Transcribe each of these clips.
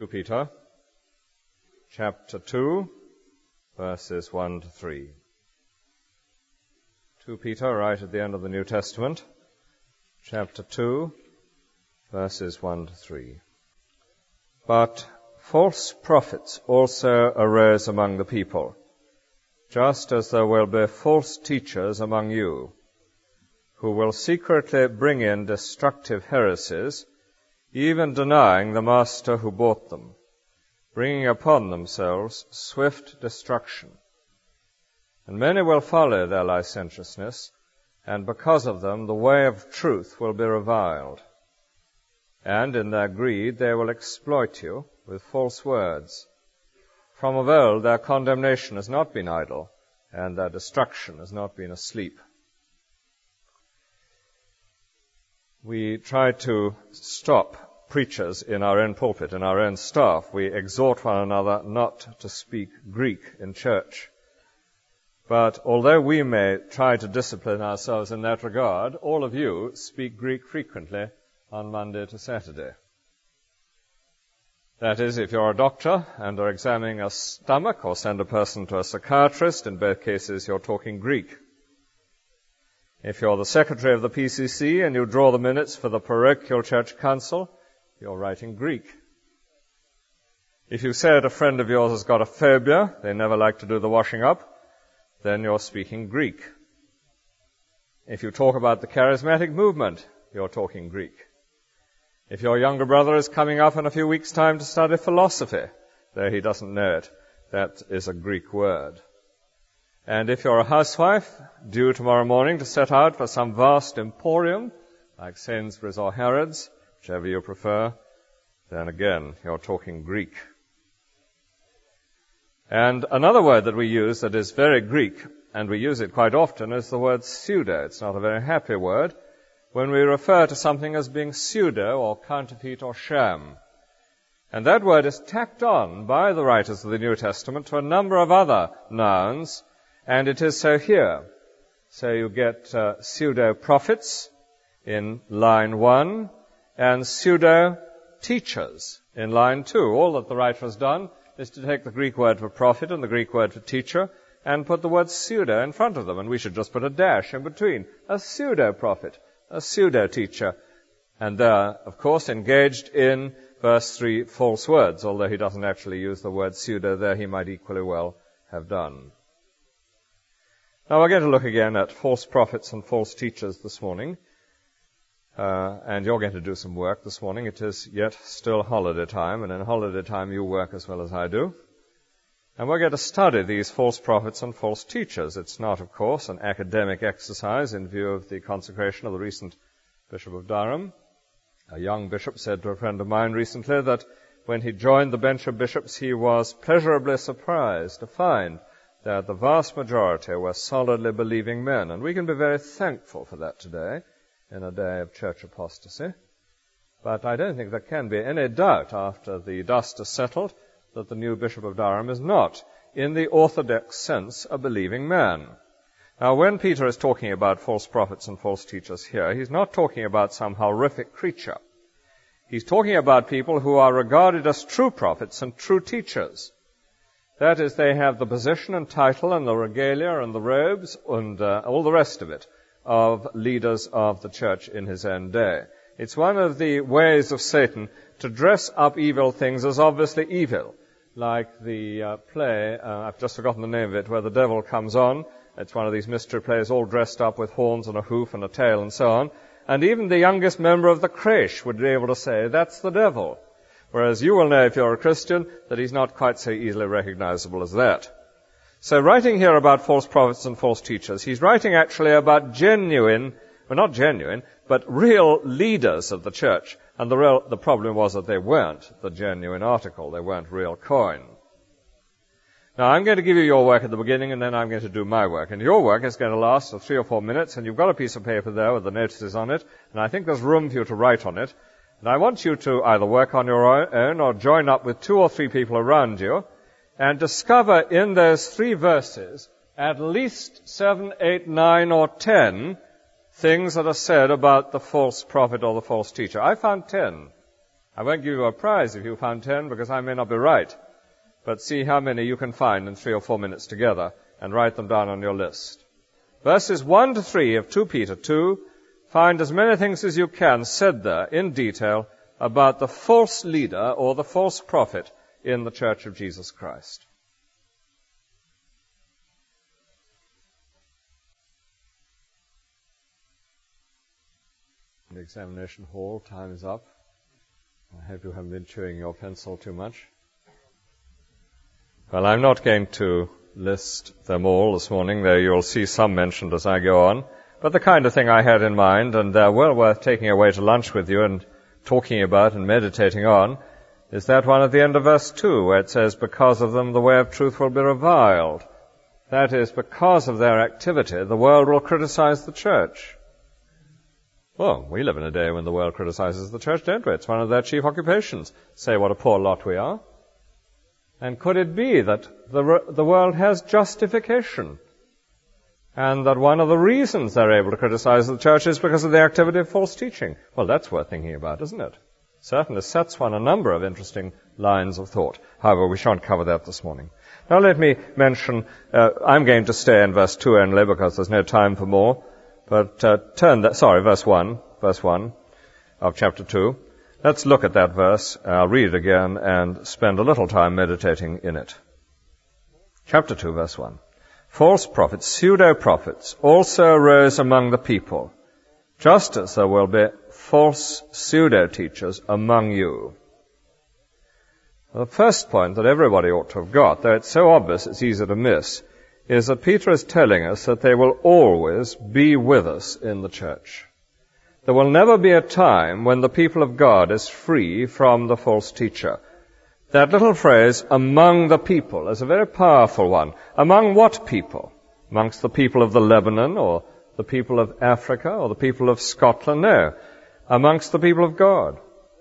2 Peter, chapter 2, verses 1 to 3. 2 Peter, right at the end of the New Testament, chapter 2, verses 1 to 3. But false prophets also arose among the people, just as there will be false teachers among you, who will secretly bring in destructive heresies, even denying the master who bought them, bringing upon themselves swift destruction. And many will follow their licentiousness, and because of them the way of truth will be reviled. And in their greed they will exploit you with false words. From of old their condemnation has not been idle, and their destruction has not been asleep. We try to stop preachers in our own pulpit, in our own staff. We exhort one another not to speak Greek in church. But although we may try to discipline ourselves in that regard, all of you speak Greek frequently on Monday to Saturday. That is, if you're a doctor and are examining a stomach or send a person to a psychiatrist, in both cases you're talking Greek. If you're the secretary of the PCC and you draw the minutes for the parochial church council, you're writing Greek. If you say that a friend of yours has got a phobia, they never like to do the washing up, then you're speaking Greek. If you talk about the charismatic movement, you're talking Greek. If your younger brother is coming up in a few weeks' time to study philosophy, though he doesn't know it, that is a Greek word. And if you're a housewife, due tomorrow morning to set out for some vast emporium, like Sainsbury's or Harrods, whichever you prefer, then again, you're talking Greek. And another word that we use that is very Greek, and we use it quite often, is the word pseudo. It's not a very happy word when we refer to something as being pseudo or counterfeit or sham. And that word is tacked on by the writers of the New Testament to a number of other nouns, and it is so here. So you get pseudo-prophets in line 1 and pseudo-teachers in line 2. All that the writer has done is to take the Greek word for prophet and the Greek word for teacher and put the word pseudo in front of them, and we should just put a dash in between. A pseudo-prophet, a pseudo-teacher. And they're, of course, engaged in verse 3, false words, although he doesn't actually use the word pseudo there, he might equally well have done. Now we're going to look again at false prophets and false teachers this morning. And you're going to do some work this morning. It is yet still holiday time, and in holiday time you work as well as I do. And we're going to study these false prophets and false teachers. It's not, of course, an academic exercise in view of the consecration of the recent Bishop of Durham. A young bishop said to a friend of mine recently that when he joined the bench of bishops, he was pleasurably surprised to find that the vast majority were solidly believing men. And we can be very thankful for that today, in a day of church apostasy. But I don't think there can be any doubt after the dust has settled that the new Bishop of Durham is not, in the orthodox sense, a believing man. Now, when Peter is talking about false prophets and false teachers here, he's not talking about some horrific creature. He's talking about people who are regarded as true prophets and true teachers. That is, they have the position and title and the regalia and the robes and all the rest of it of leaders of the church in his own day. It's one of the ways of Satan to dress up evil things as obviously evil, like the play, I've just forgotten the name of it, where the devil comes on. It's one of these mystery plays all dressed up with horns and a hoof and a tail and so on. And even the youngest member of the creche would be able to say, that's the devil. Whereas you will know, if you're a Christian, that he's not quite so easily recognizable as that. So writing here about false prophets and false teachers, he's writing actually about not genuine, but real leaders of the church. And the problem was that they weren't the genuine article. They weren't real coin. Now, I'm going to give you your work at the beginning, and then I'm going to do my work. And your work is going to last for 3 or 4 minutes, and you've got a piece of paper there with the notices on it, and I think there's room for you to write on it. And I want you to either work on your own or join up with 2 or 3 people around you and discover in those 3 verses at least 7, 8, 9, or 10 things that are said about the false prophet or the false teacher. I found 10. I won't give you a prize if you found 10, because I may not be right. But see how many you can find in 3 or 4 minutes together, and write them down on your list. Verses 1 to 3 of 2 Peter 2, find as many things as you can said there in detail about the false leader or the false prophet in the Church of Jesus Christ. The examination hall, time is up. I hope you haven't been chewing your pencil too much. Well, I'm not going to list them all this morning, though you'll see some mentioned as I go on. But the kind of thing I had in mind, and well worth taking away to lunch with you and talking about and meditating on, is that one at the end of verse 2, where it says, because of them the way of truth will be reviled. That is, because of their activity, the world will criticize the church. Well, we live in a day when the world criticizes the church, don't we? It's one of their chief occupations. Say what a poor lot we are. And could it be that the world has justification? And that one of the reasons they're able to criticize the church is because of the activity of false teaching? Well, that's worth thinking about, isn't it? Certainly sets one a number of interesting lines of thought. However, we shan't cover that this morning. Now let me mention, I'm going to stay in verse 2 only because there's no time for more. But verse 1 of chapter 2. Let's look at that verse. I'll read it again and spend a little time meditating in it. Chapter 2, verse 1. False prophets, pseudo-prophets, also arose among the people, just as there will be false pseudo-teachers among you. The first point that everybody ought to have got, though it's so obvious it's easy to miss, is that Peter is telling us that they will always be with us in the church. There will never be a time when the people of God is free from the false teacher. That little phrase, among the people, is a very powerful one. Among what people? Amongst the people of the Lebanon, or the people of Africa, or the people of Scotland? No. Amongst the people of God.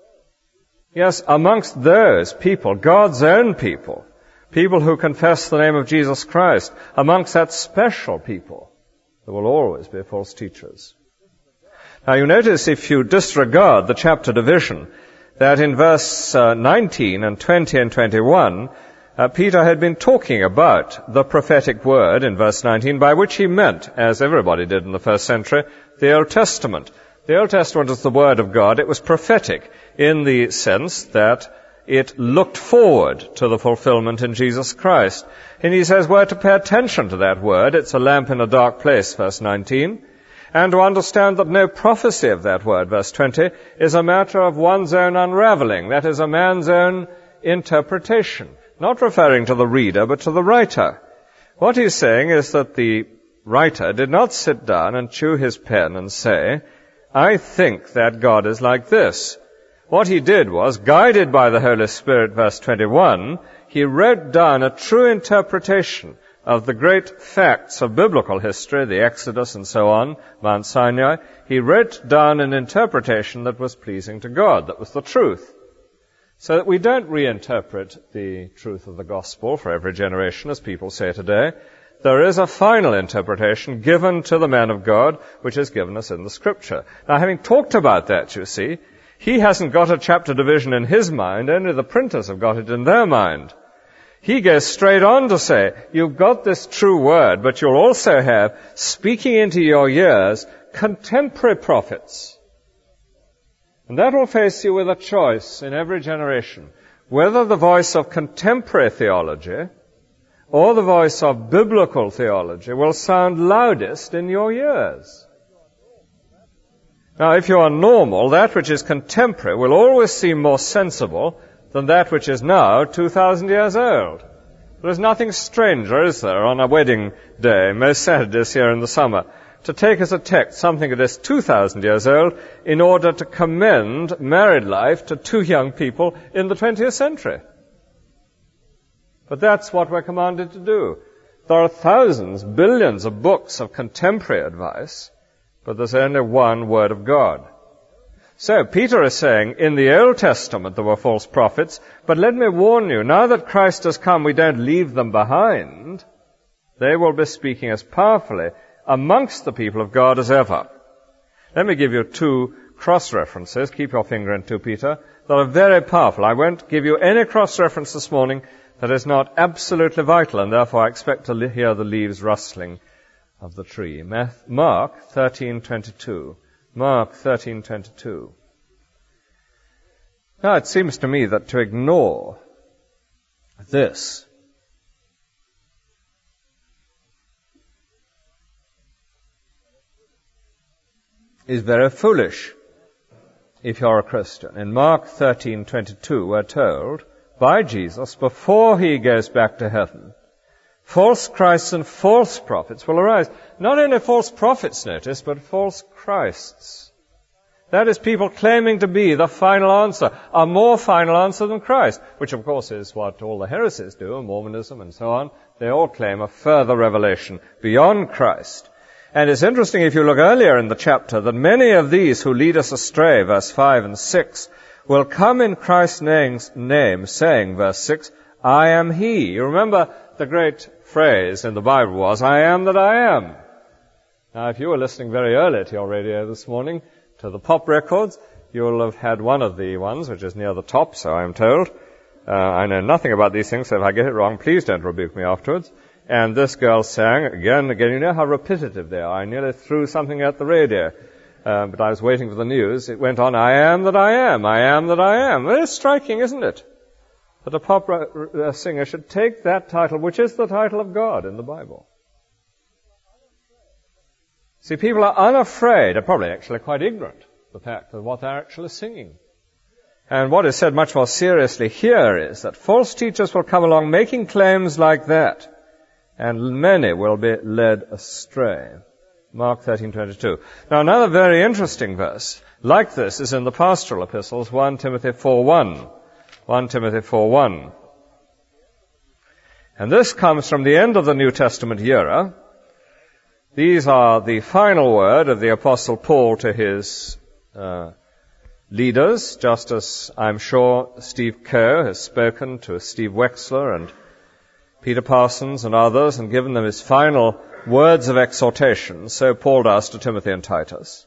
Yes, amongst those people, God's own people. People who confess the name of Jesus Christ, amongst that special people, there will always be false teachers. Now you notice, if you disregard the chapter division, that in verse 19 and 20 and 21, Peter had been talking about the prophetic word in verse 19, by which he meant, as everybody did in the first century, the Old Testament. The Old Testament is the word of God. It was prophetic in the sense that it looked forward to the fulfillment in Jesus Christ. And he says we're to pay attention to that word. It's a lamp in a dark place, verse 19. And to understand that no prophecy of that word, verse 20, is a matter of one's own unraveling. That is, a man's own interpretation. Not referring to the reader, but to the writer. What he's saying is that the writer did not sit down and chew his pen and say, I think that God is like this. What he did was, guided by the Holy Spirit, verse 21, he wrote down a true interpretation of the great facts of biblical history, the Exodus and so on, Mount Sinai. He wrote down an interpretation that was pleasing to God, that was the truth. So that we don't reinterpret the truth of the gospel for every generation, as people say today. There is a final interpretation given to the man of God, which is given us in the Scripture. Now, having talked about that, you see, he hasn't got a chapter division in his mind, only the printers have got it in their mind. He goes straight on to say, you've got this true word, but you'll also have, speaking into your ears, contemporary prophets. And that will face you with a choice in every generation, whether the voice of contemporary theology or the voice of biblical theology will sound loudest in your ears. Now, if you are normal, that which is contemporary will always seem more sensible than that which is now 2,000 years old. There is nothing stranger, is there, on a wedding day, most Saturdays here in the summer, to take as a text something that is 2,000 years old in order to commend married life to two young people in the 20th century. But that's what we're commanded to do. There are thousands, billions of books of contemporary advice, but there's only one word of God. So Peter is saying, in the Old Testament there were false prophets, but let me warn you, now that Christ has come, we don't leave them behind. They will be speaking as powerfully amongst the people of God as ever. Let me give you two cross-references, keep your finger in 2 Peter, that are very powerful. I won't give you any cross-reference this morning that is not absolutely vital, and therefore I expect to hear the leaves rustling of the tree. Mark 13:22. Mark 13:22. Now, it seems to me that to ignore this is very foolish if you're a Christian. In Mark 13:22, we're told by Jesus, before he goes back to heaven, false Christs and false prophets will arise. Not only false prophets, notice, but false Christs. That is, people claiming to be the final answer, a more final answer than Christ, which of course is what all the heresies do, Mormonism and so on. They all claim a further revelation beyond Christ. And it's interesting, if you look earlier in the chapter, that many of these who lead us astray, verse 5 and 6, will come in Christ's name, saying, verse 6, I am he. You remember the great phrase in the Bible was, I am that I am. Now, if you were listening very early to your radio this morning, to the pop records, you'll have had one of the ones, which is near the top, so I'm told. I know nothing about these things, so if I get it wrong, please don't rebuke me afterwards. And this girl sang, again, you know how repetitive they are. I nearly threw something at the radio, but I was waiting for the news. It went on, I am that I am, I am that I am. Well, it's striking, isn't it? That a pop singer should take that title, which is the title of God in the Bible. See, people are unafraid, are probably actually quite ignorant of the fact of what they're actually singing. And what is said much more seriously here is that false teachers will come along making claims like that, and many will be led astray. Mark 13:22. Now, another very interesting verse like this is in the pastoral epistles, 1 Timothy 4:1. 1 Timothy 4:1. And this comes from the end of the New Testament era. These are the final word of the Apostle Paul to his leaders, just as I'm sure Steve Coe has spoken to Steve Wexler and Peter Parsons and others and given them his final words of exhortation. So Paul does to Timothy and Titus.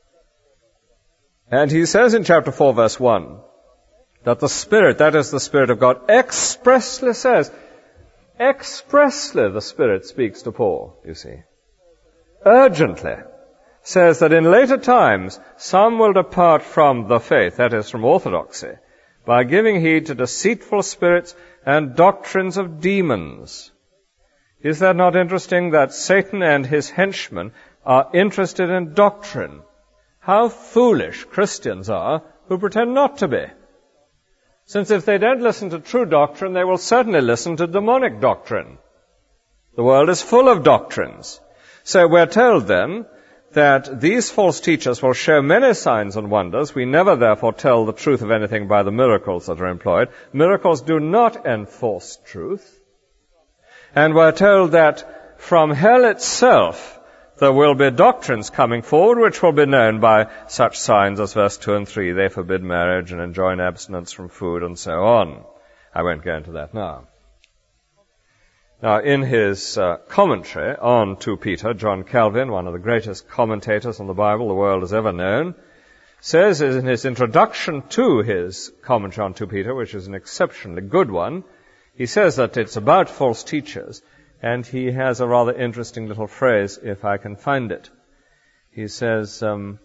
And he says in chapter 4, verse 1, that the Spirit, that is the Spirit of God, expressly says, expressly the Spirit speaks to Paul, you see. Urgently says that in later times some will depart from the faith, that is from orthodoxy, by giving heed to deceitful spirits and doctrines of demons. Is that not interesting that Satan and his henchmen are interested in doctrine? How foolish Christians are who pretend not to be. Since if they don't listen to true doctrine, they will certainly listen to demonic doctrine. The world is full of doctrines. So we're told then that these false teachers will show many signs and wonders. We never therefore tell the truth of anything by the miracles that are employed. Miracles do not enforce truth. And we're told that from hell itself there will be doctrines coming forward which will be known by such signs as verse 2 and 3. They forbid marriage and enjoin abstinence from food and so on. I won't go into that now. Now, in his commentary on 2 Peter, John Calvin, one of the greatest commentators on the Bible the world has ever known, says in his introduction to his commentary on 2 Peter, which is an exceptionally good one, he says that it's about false teachers, and he has a rather interesting little phrase, if I can find it. He says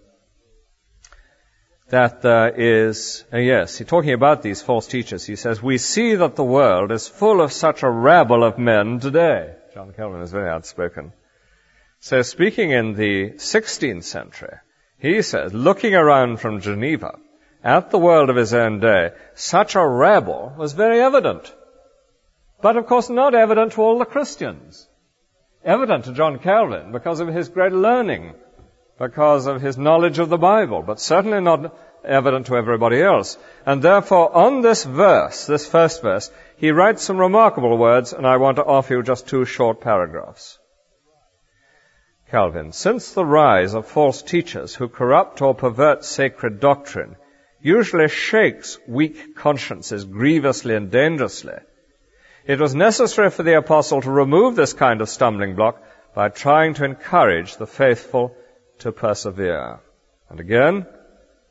that there is, he's talking about these false teachers. He says, we see that the world is full of such a rabble of men today. John Calvin is very outspoken. So speaking in the 16th century, he says, looking around from Geneva at the world of his own day, such a rabble was very evident. But of course not evident to all the Christians. Evident to John Calvin because of his great learning, because of his knowledge of the Bible, but certainly not evident to everybody else. And therefore, on this verse, this first verse, he writes some remarkable words, and I want to offer you just 2 short paragraphs. Calvin, since the rise of false teachers who corrupt or pervert sacred doctrine usually shakes weak consciences grievously and dangerously, it was necessary for the apostle to remove this kind of stumbling block by trying to encourage the faithful to persevere. And again,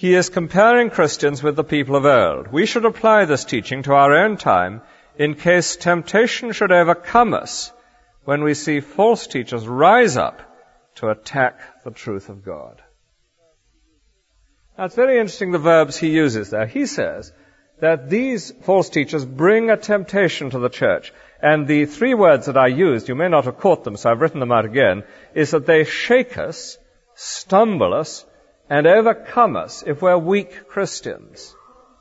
He is comparing Christians with the people of old. We should apply this teaching to our own time in case temptation should overcome us when we see false teachers rise up to attack the truth of God. Now, it's very interesting the verbs he uses there. He says that these false teachers bring a temptation to the church. And the three words that I used, you may not have caught them, so I've written them out again, is that they shake us, stumble us, and overcome us if we're weak Christians.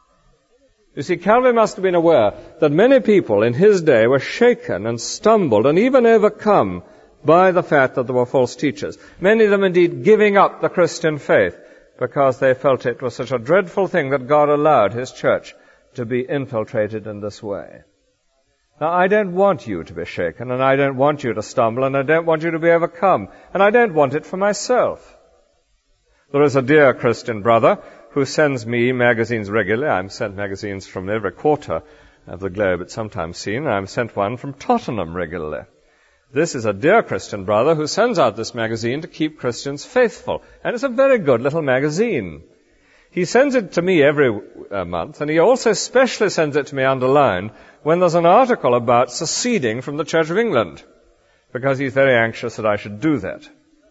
You see, Calvin must have been aware that many people in his day were shaken and stumbled and even overcome by the fact that there were false teachers. Many of them indeed giving up the Christian faith because they felt it was such a dreadful thing that God allowed his church to be infiltrated in this way. Now, I don't want you to be shaken, and I don't want you to stumble, and I don't want you to be overcome, and I don't want it for myself. There is a dear Christian brother who sends me magazines regularly. I'm sent magazines from every quarter of the globe it's sometimes seen. I'm sent one from Tottenham regularly. This is a dear Christian brother who sends out this magazine to keep Christians faithful. And it's a very good little magazine. He sends it to me every month, and he also specially sends it to me underlined when there's an article about seceding from the Church of England, because he's very anxious that I should do that.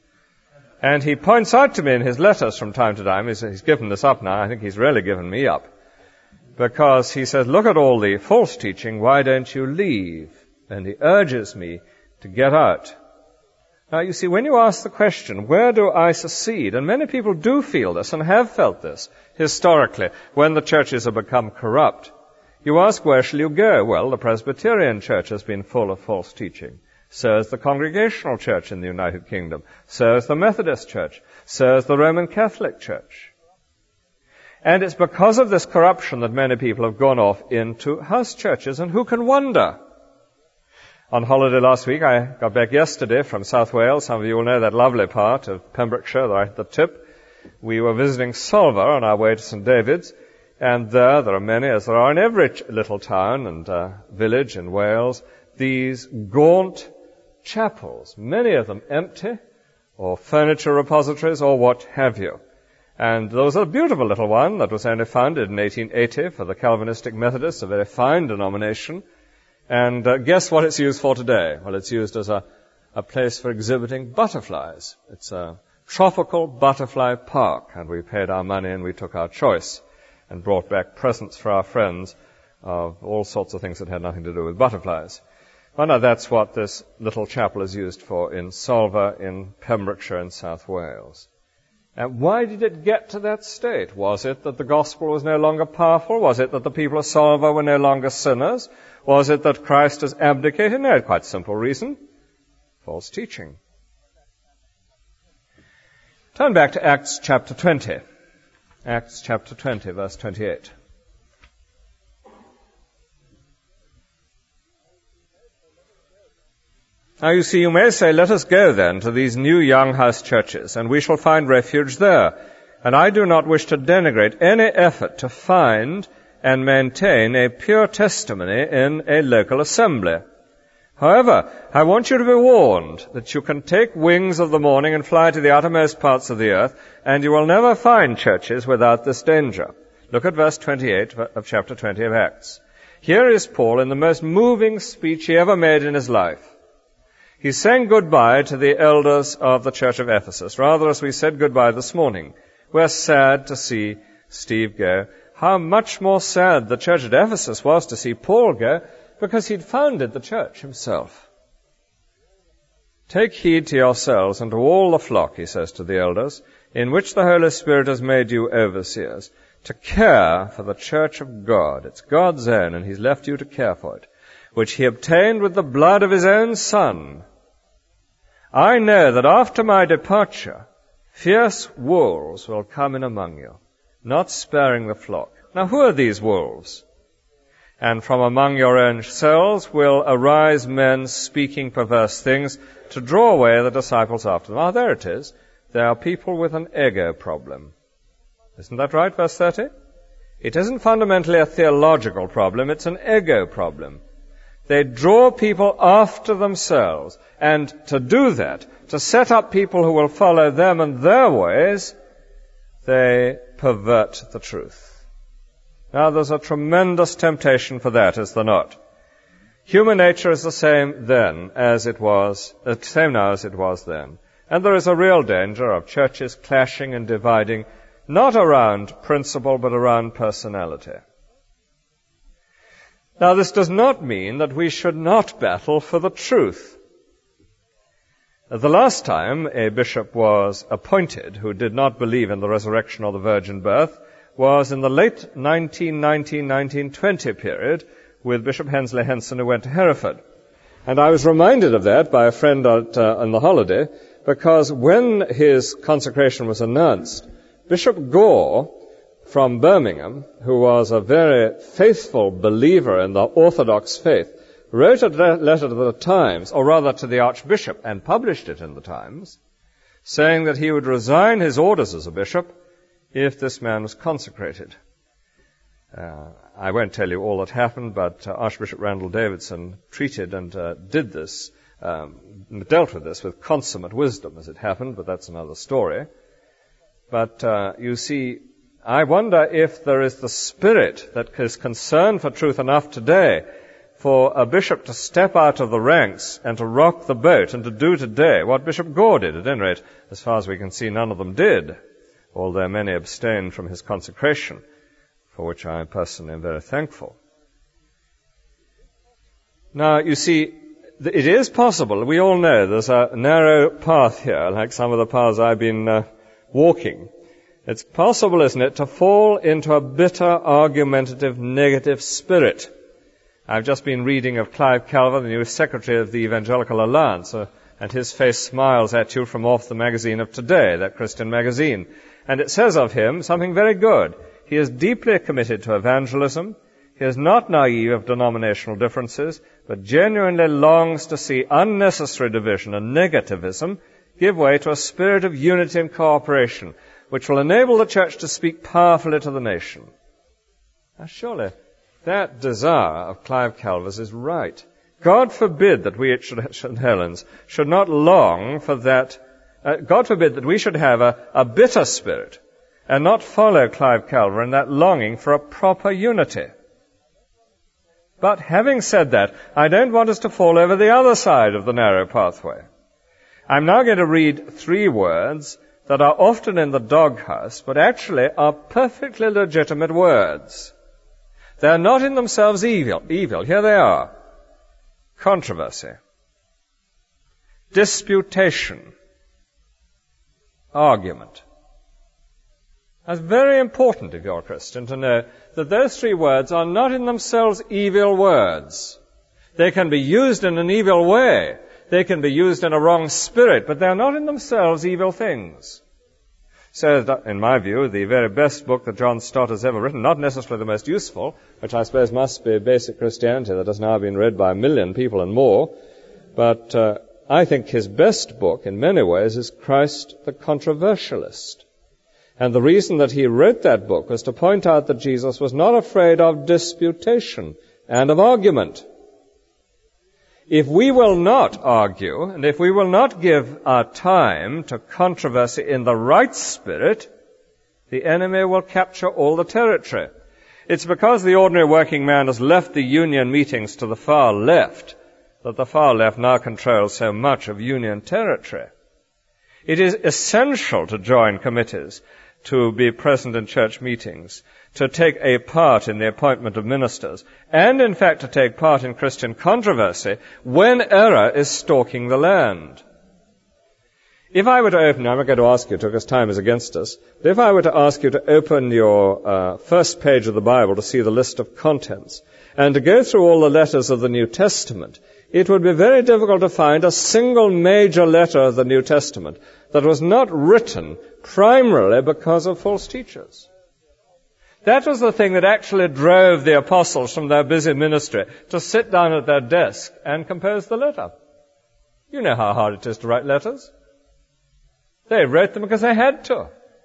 And he points out to me in his letters from time to time, he's given this up now, I think he's really given me up, because he says, look at all the false teaching, why don't you leave? And he urges me to get out. Now, you see, when you ask the question, where do I secede? And many people do feel this and have felt this historically when the churches have become corrupt. You ask, where shall you go? Well, the Presbyterian Church has been full of false teaching. So is the Congregational Church in the United Kingdom. So is the Methodist Church. So is the Roman Catholic Church. And it's because of this corruption that many people have gone off into house churches. And who can wonder? On holiday last week, I got back yesterday from South Wales. Some of you will know that lovely part of Pembrokeshire, right at the tip. We were visiting Solva on our way to St. David's, and there are many, as there are in every little town and village in Wales, these gaunt chapels, many of them empty, or furniture repositories, or what have you. And there was a beautiful little one that was only founded in 1880 for the Calvinistic Methodists, a very fine denomination. And guess what it's used for today? Well, it's used as a place for exhibiting butterflies. It's a tropical butterfly park, and we paid our money and we took our choice and brought back presents for our friends of all sorts of things that had nothing to do with butterflies. Well, now that's what this little chapel is used for in Solva, in Pembrokeshire, in South Wales. And why did it get to that state? Was it that the gospel was no longer powerful? Was it that the people of Solva were no longer sinners? Was it that Christ has abdicated? No, quite simple reason. False teaching. Turn back to Acts chapter 20. Acts chapter 20, verse 28. Now you see, you may say, let us go then to these new young house churches, and we shall find refuge there. And I do not wish to denigrate any effort to find and maintain a pure testimony in a local assembly. However, I want you to be warned that you can take wings of the morning and fly to the uttermost parts of the earth, and you will never find churches without this danger. Look at verse 28 of chapter 20 of Acts. Here is Paul in the most moving speech he ever made in his life. He's saying goodbye to the elders of the church of Ephesus, rather as we said goodbye this morning. We're sad to see Steve go. How much more sad the church at Ephesus was to see Paul go, because he'd founded the church himself. Take heed to yourselves and to all the flock, he says to the elders, in which the Holy Spirit has made you overseers, to care for the church of God. It's God's own, and he's left you to care for it, which he obtained with the blood of his own Son. I know that after my departure, fierce wolves will come in among you, not sparing the flock. Now, who are these wolves? And from among your own selves will arise men speaking perverse things to draw away the disciples after them. Ah, there it is. They are people with an ego problem. Isn't that right, verse 30? It isn't fundamentally a theological problem, it's an ego problem. They draw people after themselves, and to do that, to set up people who will follow them and their ways, they pervert the truth. Now, there's a tremendous temptation for that, is there not? Human nature is the same then as it was, same now as it was then. And there is a real danger of churches clashing and dividing, not around principle, but around personality. Now, this does not mean that we should not battle for the truth. The last time a bishop was appointed who did not believe in the resurrection or the virgin birth was in the late 1919-1920 period with Bishop Hensley Henson, who went to Hereford. And I was reminded of that by a friend on the holiday, because when his consecration was announced, Bishop Gore from Birmingham, who was a very faithful believer in the Orthodox faith, wrote a letter to the Times, or rather to the Archbishop, and published it in the Times, saying that he would resign his orders as a bishop if this man was consecrated. I won't tell you all that happened, but Archbishop Randall Davidson treated and did this, dealt with this with consummate wisdom as it happened, but that's another story. But you see, I wonder if there is the spirit that is concerned for truth enough today for a bishop to step out of the ranks and to rock the boat and to do today what Bishop Gore did. At any rate, as far as we can see, none of them did, although many abstained from his consecration, for which I personally am very thankful. Now, you see, it is possible. We all know there's a narrow path here, like some of the paths I've been walking. It's possible, isn't it, to fall into a bitter, argumentative, negative spirit. I've just been reading of Clive Calver, the new secretary of the Evangelical Alliance, and his face smiles at you from off the magazine of Today, that Christian magazine. And it says of him something very good. He is deeply committed to evangelism. He is not naive of denominational differences, but genuinely longs to see unnecessary division and negativism give way to a spirit of unity and cooperation, which will enable the church to speak powerfully to the nation. Now, surely that desire of Clive Calver's is right. God forbid that we at St. Helens should not long for that. God forbid that we should have a bitter spirit and not follow Clive Calver in that longing for a proper unity. But having said that, I don't want us to fall over the other side of the narrow pathway. I'm now going to read 3 words that are often in the doghouse, but actually are perfectly legitimate words. They're not in themselves evil. Here they are. Controversy. Disputation. Argument. That's very important if you're a Christian to know that those 3 words are not in themselves evil words. They can be used in an evil way. They can be used in a wrong spirit, but they're not in themselves evil things. So, in my view, the very best book that John Stott has ever written, not necessarily the most useful, which I suppose must be Basic Christianity, that has now been read by 1 million people and more, but I think his best book, in many ways, is Christ the Controversialist. And the reason that he wrote that book was to point out that Jesus was not afraid of disputation and of argument. If we will not argue, and if we will not give our time to controversy in the right spirit, the enemy will capture all the territory. It's because the ordinary working man has left the union meetings to the far left that the far left now controls so much of union territory. It is essential to join committees, to be present in church meetings, to take a part in the appointment of ministers, and in fact to take part in Christian controversy when error is stalking the land. If I were to open, I'm not going to ask you to because time is against us, but if I were to ask you to open your first page of the Bible to see the list of contents, and to go through all the letters of the New Testament, it would be very difficult to find a single major letter of the New Testament that was not written primarily because of false teachers. That was the thing that actually drove the apostles from their busy ministry to sit down at their desk and compose the letter. You know how hard it is to write letters. They wrote them because they had to.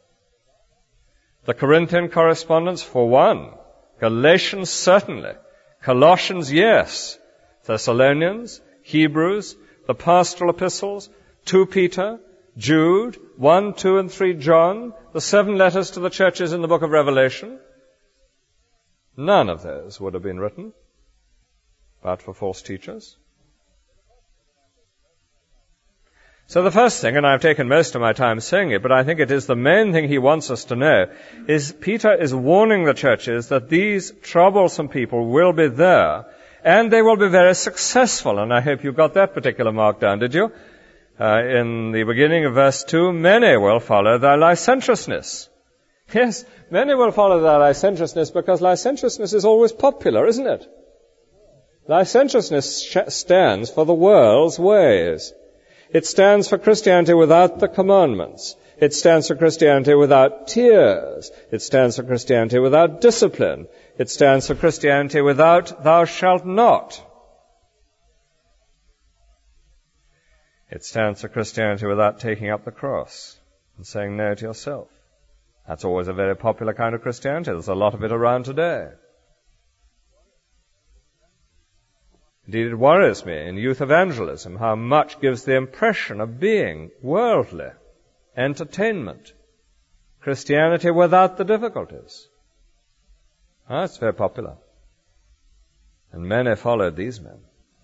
The Corinthian correspondence, for one. Galatians, certainly. Colossians, yes. Thessalonians, Hebrews, the pastoral epistles, 2 Peter, Jude, 1, 2, and 3 John, the 7 letters to the churches in the book of Revelation. None of those would have been written but for false teachers. So the first thing, and I've taken most of my time saying it, but I think it is the main thing he wants us to know, is Peter is warning the churches that these troublesome people will be there, and they will be very successful. And I hope you got that particular mark down, did you? In the beginning of verse 2, many will follow their licentiousness. Yes, many will follow their licentiousness because licentiousness is always popular, isn't it? Licentiousness stands for the world's ways. It stands for Christianity without the commandments. It stands for Christianity without tears. It stands for Christianity without discipline. It stands for Christianity without thou shalt not. It stands for Christianity without taking up the cross and saying no to yourself. That's always a very popular kind of Christianity. There's a lot of it around today. Indeed, it worries me in youth evangelism how much gives the impression of being worldly, entertainment, Christianity without the difficulties. It's very popular. And many followed these men.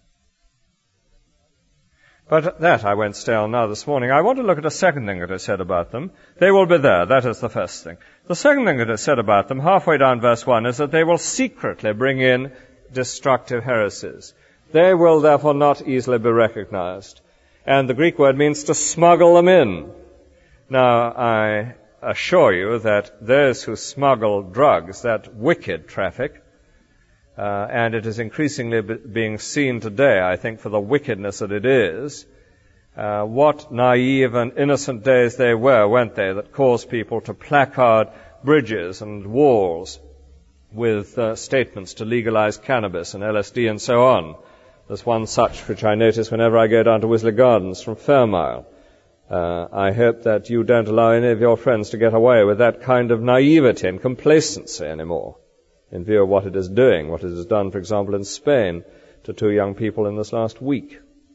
But that I won't stay on now this morning. I want to look at a second thing that is said about them. They will be there. That is the first thing. The second thing that is said about them, halfway down verse 1, is that they will secretly bring in destructive heresies. They will therefore not easily be recognized. And the Greek word means to smuggle them in. Now, I assure you that those who smuggle drugs, that wicked traffic, and it is increasingly being seen today, I think, for the wickedness that it is, what naive and innocent days they were, weren't they, that caused people to placard bridges and walls with statements to legalize cannabis and LSD and so on. There's one such which I notice whenever I go down to Wisley Gardens from Fairmile. I hope that you don't allow any of your friends to get away with that kind of naivety and complacency anymore, in view of what it is doing, what it has done, for example, in Spain to 2 young people in this last week.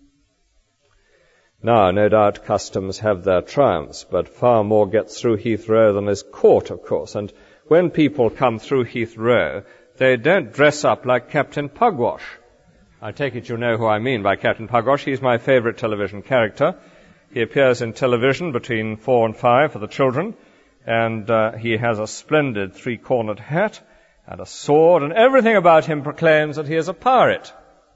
Now, no doubt customs have their triumphs, but far more gets through Heathrow than is caught, of course. And when people come through Heathrow, they don't dress up like Captain Pugwash. I take it you know who I mean by Captain Pugwash. He's my favorite television character. He appears in television between 4 and 5 for the children, and he has a splendid 3-cornered hat and a sword, and everything about him proclaims that he is a pirate.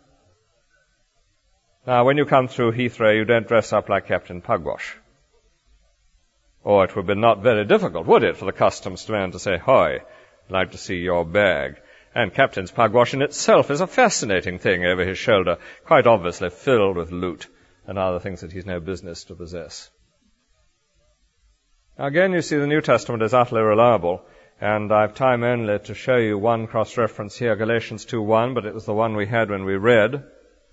Now, when you come through Heathrow, you don't dress up like Captain Pugwash. Or it would be not very difficult, would it, for the customs man to say, "Hi, I'd like to see your bag." And Captain's Pugwash in itself is a fascinating thing over his shoulder, quite obviously filled with loot and other things that he's no business to possess. Now again, you see the New Testament is utterly reliable, and I've time only to show you one cross-reference here, Galatians 2:1, but it was the one we had when we read.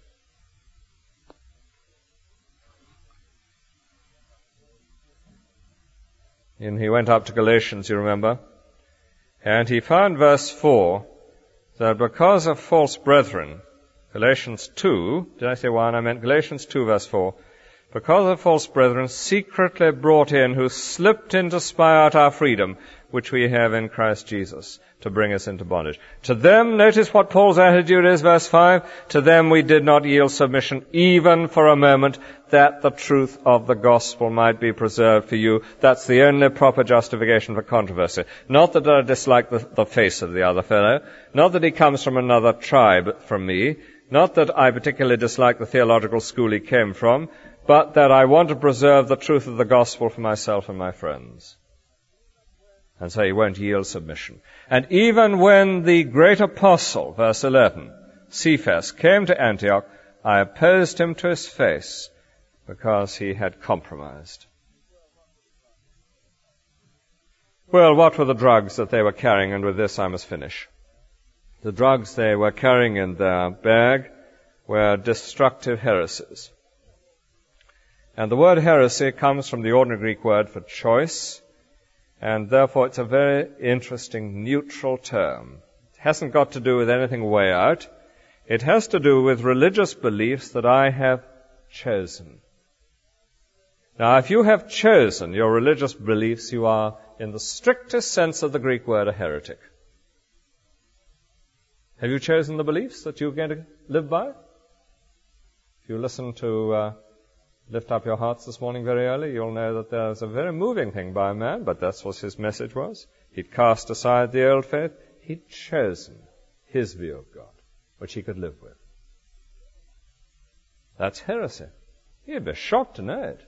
And he went up to Galatians, you remember, and he found verse 4, that because of false brethren, Galatians 2, did I say 1? I meant Galatians 2, verse 4. Because of false brethren secretly brought in, who slipped in to spy out our freedom, which we have in Christ Jesus, to bring us into bondage. To them, notice what Paul's attitude is, verse 5, to them we did not yield submission, even for a moment, that the truth of the gospel might be preserved for you. That's the only proper justification for controversy. Not that I dislike the face of the other fellow, not that he comes from another tribe from me, not that I particularly dislike the theological school he came from, but that I want to preserve the truth of the gospel for myself and my friends. And so he won't yield submission. And even when the great apostle, verse 11, Cephas, came to Antioch, I opposed him to his face because he had compromised. Well, what were the drugs that they were carrying? And with this I must finish. The drugs they were carrying in their bag were destructive heresies. And the word heresy comes from the ordinary Greek word for choice, and therefore it's a very interesting neutral term. It hasn't got to do with anything way out. It has to do with religious beliefs that I have chosen. Now, if you have chosen your religious beliefs, you are, in the strictest sense of the Greek word, a heretic. Have you chosen the beliefs that you're going to live by? If you listen to Lift Up Your Hearts this morning very early, you'll know that there's a very moving thing by a man, but that's what his message was. He'd cast aside the old faith. He'd chosen his view of God, which he could live with. That's heresy. You'd be shocked to know it.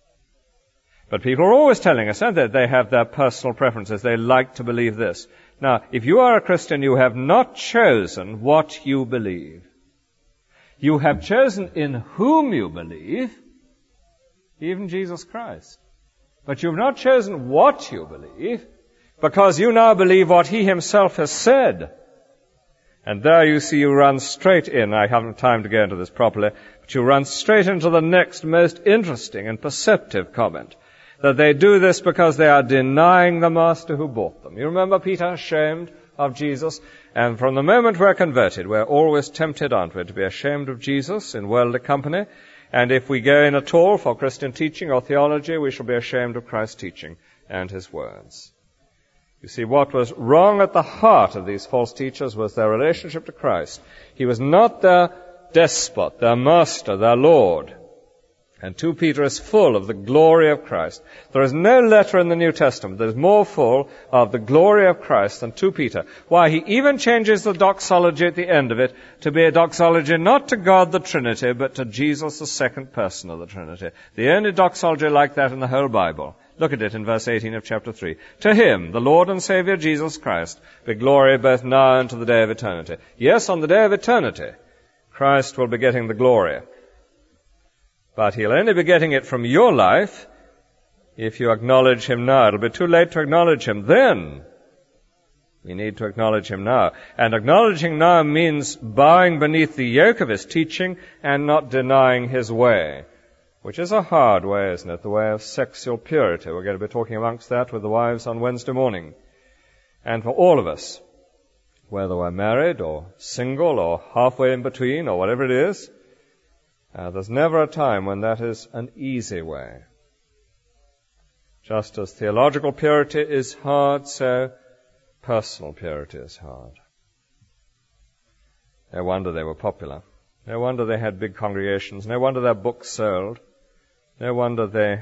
But people are always telling us, aren't they? They have their personal preferences. They like to believe this. Now, if you are a Christian, you have not chosen what you believe. You have chosen in whom you believe, even Jesus Christ. But you've not chosen what you believe, because you now believe what he himself has said. And there you see you run straight in. I haven't time to go into this properly, but you run straight into the next most interesting and perceptive comment, that they do this because they are denying the master who bought them. You remember Peter, ashamed of Jesus? And from the moment we're converted, we're always tempted, aren't we, to be ashamed of Jesus in worldly company. And if we go in at all for Christian teaching or theology, we shall be ashamed of Christ's teaching and his words. You see, what was wrong at the heart of these false teachers was their relationship to Christ. He was not their despot, their master, their Lord. And 2 Peter is full of the glory of Christ. There is no letter in the New Testament that is more full of the glory of Christ than 2 Peter. Why, he even changes the doxology at the end of it to be a doxology not to God the Trinity, but to Jesus, the second person of the Trinity. The only doxology like that in the whole Bible. Look at it in verse 18 of chapter 3. To him, the Lord and Savior Jesus Christ, be glory both now and to the day of eternity. Yes, on the day of eternity, Christ will be getting the glory. But he'll only be getting it from your life if you acknowledge him now. It'll be too late to acknowledge him then. We need to acknowledge him now. And acknowledging now means bowing beneath the yoke of his teaching and not denying his way, which is a hard way, isn't it? The way of sexual purity. We're going to be talking amongst that with the wives on Wednesday morning. And for all of us, whether we're married or single or halfway in between or whatever it is, there's never a time when that is an easy way. Just as theological purity is hard, so personal purity is hard. No wonder they were popular. No wonder they had big congregations. No wonder their books sold. No wonder they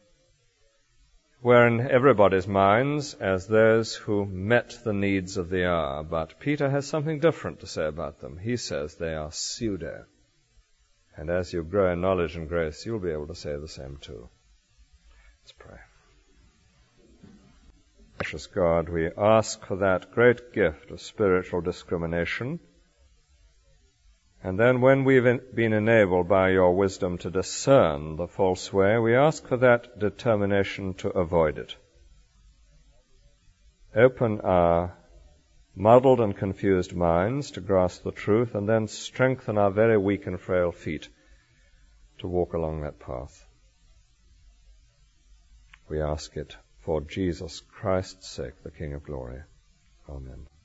were in everybody's minds as those who met the needs of the hour. But Peter has something different to say about them. He says they are pseudo. And as you grow in knowledge and grace, you'll be able to say the same too. Let's pray. Precious God, we ask for that great gift of spiritual discrimination. And then when we've been enabled by your wisdom to discern the false way, we ask for that determination to avoid it. Open our muddled and confused minds to grasp the truth, and then strengthen our very weak and frail feet to walk along that path. We ask it for Jesus Christ's sake, the King of glory. Amen.